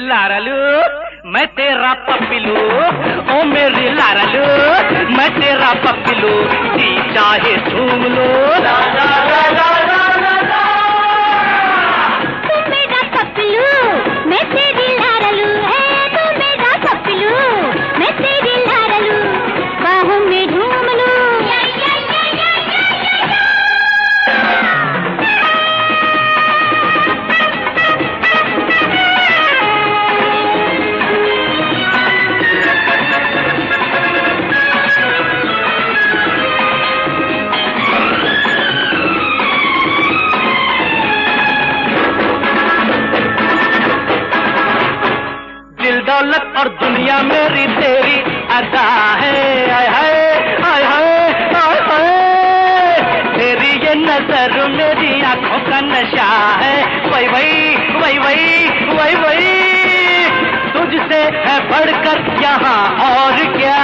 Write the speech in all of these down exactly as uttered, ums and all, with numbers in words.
लारलू मैं तेरा पप्पिलू, ओ मेरी लारलू मैं तेरा पप्पिलू, जी चाहे झूम लो। ला ला ला ला ला ला ला। तू मेरा पप्पिलू मैं तेरी लारलू, है तू मेरा पप्पिलू मैं तेरी लारलू, बाहों में झूम लो। दौलत और दुनिया मेरी तेरी अदा है, आय हाय आय हाय आय हाय, तेरी ये नजर मेरी आंखों का नशा है, वही वही वही वही वही वही, तुझसे है बढ़कर यहाँ और क्या,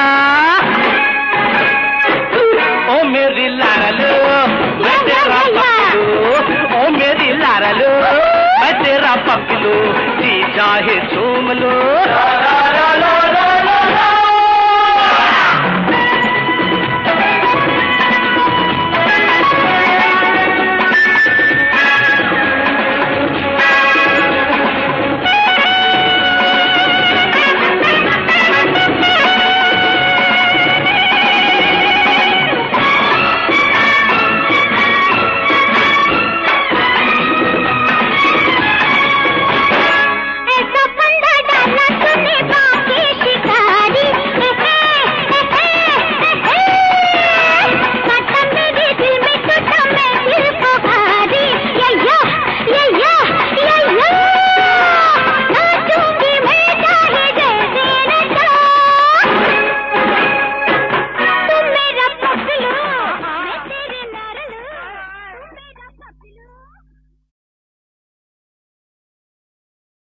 ओ मेरी लारलू मैं तेरा पप्पू, ओ मेरी लारलू मैं तेरा पप्पू, जी चाहे झूम लो।